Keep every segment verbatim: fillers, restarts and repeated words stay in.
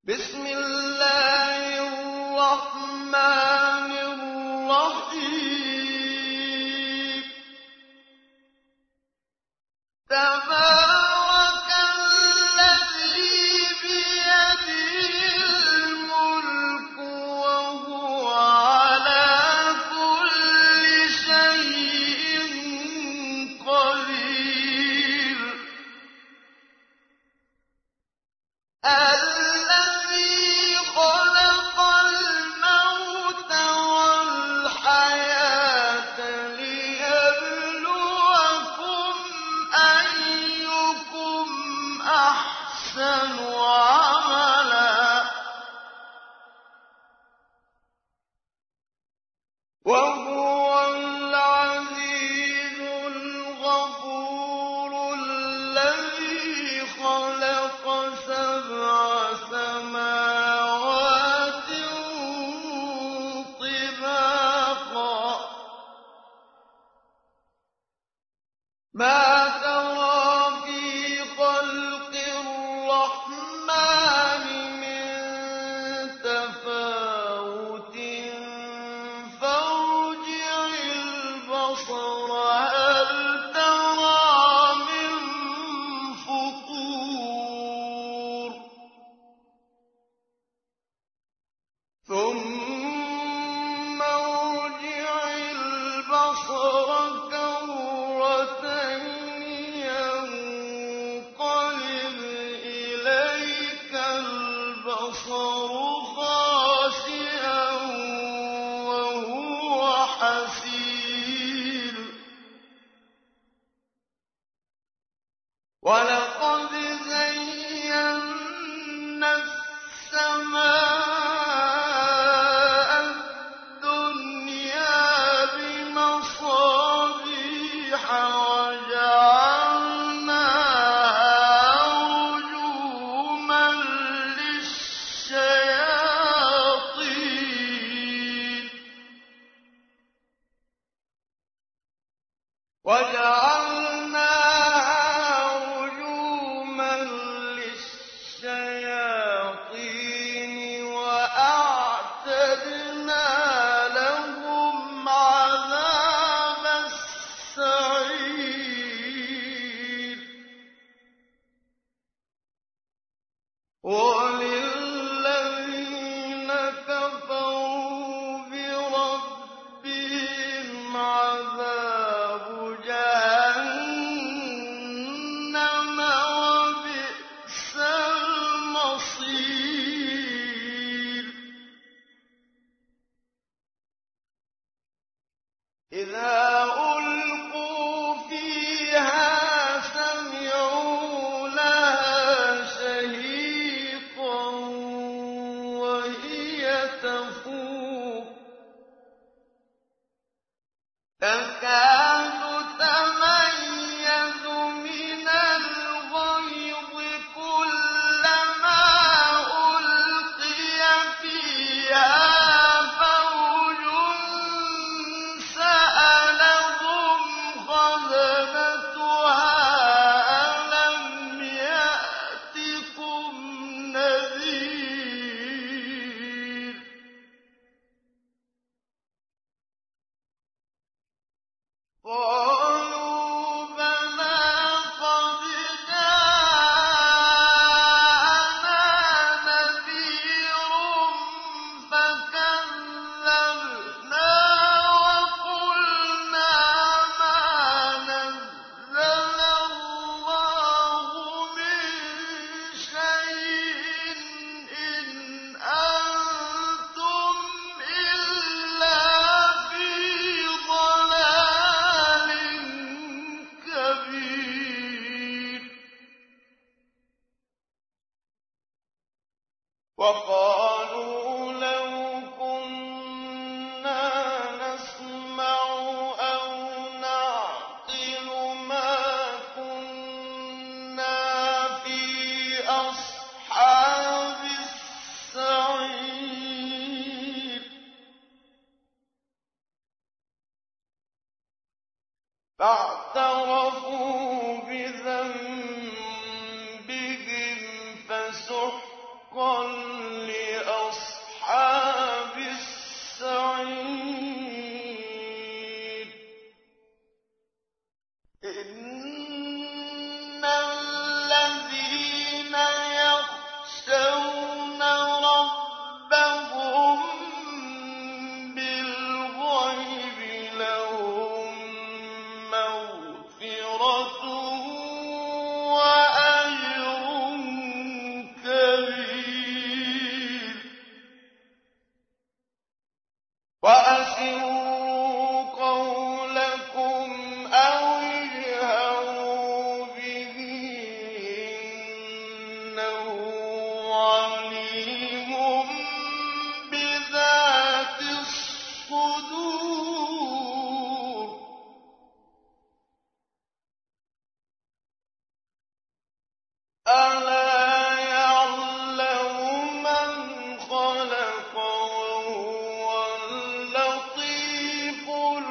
بسم الله الرحمن الرحيم تبارك الذي بيده الملك وهو على كل شيء قدير الذي خلق الموت والحياة ليبلوكم أيكم أحسن عملا وهو العزيز الغفور الذي خلق سبع سماوات طباقا ما ترى في خلق الرحمن من تفاوت فارجع البصر هل ترى من فطور ثم ارجع البصر كرتين ينقلب إليك البصر خاسئا وهو حسير ولقد زينا السماء الدنيا بمصابيح وجعلناها رجوما للشياطين وجعلناها رجوما للشياطين وأعتدنا لهم عذاب السعير وللذين كفروا بربهم عذاب جهنم وبئس المصير إذا ألقوا فيها سمعوا لها شهيقا وهي تفور تكاد تميز من الغيظ كلما ألقي فيها فوج سألهم خزنتها ألم يأتكم نذير قالوا بلى قد جاءنا نذير فكذبنا وقلنا ما نزل الله من شيء إن أنتم إلا في ضلال كبير وقالوا لو كنا نسمع أو نعقل ما كنا في أصحاب السعير فاعترفوا بذنبهم فسحقا لأصحاب السعير إن الذين يخشون ربهم بالغيب لهم مغفرة وأجر كبير وأسروا قولكم أو اجهروا به إنه عليم بذات الصدور ألا يعلم من خلق وهو اللطيف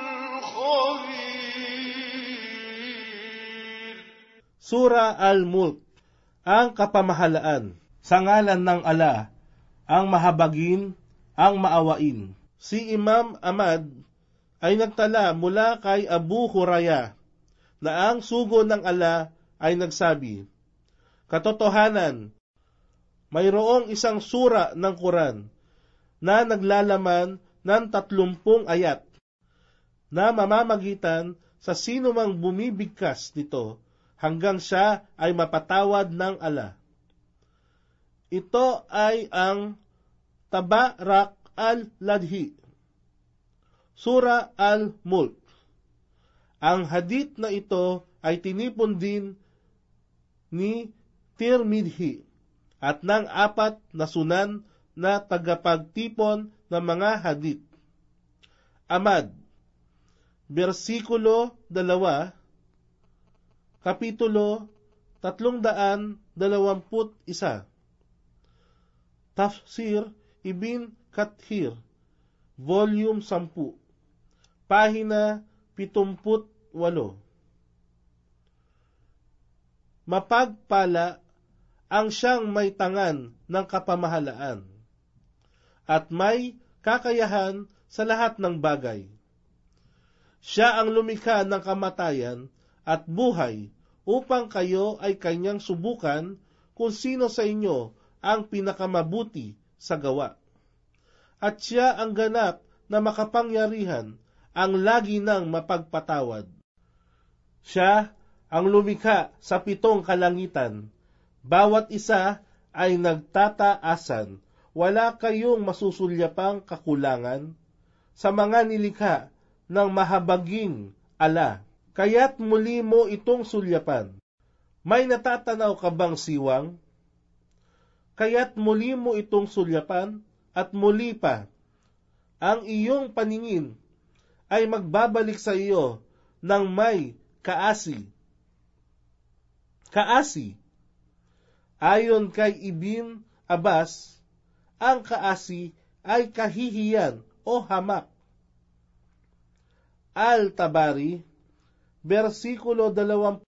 الخبير. Sura Al-Mulk, ang kapamahalaan. Sa ngalan ng Allah, ang mahabagin, ang maawain. Si Imam Ahmad ay nagtala mula kay Abu Hurairah na ang sugo ng Allah ay nagsabi, katotohanan, mayroong isang sura ng Quran na naglalaman ng tatlumpung ayat na mamamagitan sa sinumang bumibigkas nito hanggang siya ay mapatawad ng Allah. Ito ay ang Tabarak al-Ladhi, Sura Al-Mulk. Ang hadith na ito ay tinipon din ni Tirmidhi at ng apat na sunan na tagapagtipon ng mga hadith. Ahmad, versikulo dalawa, kapitulo tatlong daan dalawamput isa. Tafsir Ibn Kathir, volume sampu, pahina pitumput walo. Mapagpala ang siyang may tangan ng kapamahalaan at may kakayahan sa lahat ng bagay. Siya ang lumikha ng kamatayan at buhay upang kayo ay kanyang subukan kung sino sa inyo ang pinakamabuti sa gawa. At siya ang ganap na makapangyarihan, ang lagi nang mapagpatawad. Siya ang lumikha sa pitong kalangitan. Bawat isa ay nagtataasan. Wala kayong masusulyapang kakulangan sa mga nilikha ng mahabaging Allah. Kaya't muli mo itong sulyapan. May natatanaw ka bang siwang? Kaya't muli mo itong sulyapan at muli pa. Ang iyong paningin ay magbabalik sa iyo ng may kaasi. Kaasi. Ayon kay Ibn Abbas, ang kaasi ay kahihiyan o hamak. Al-Tabari, versikulo dalawampu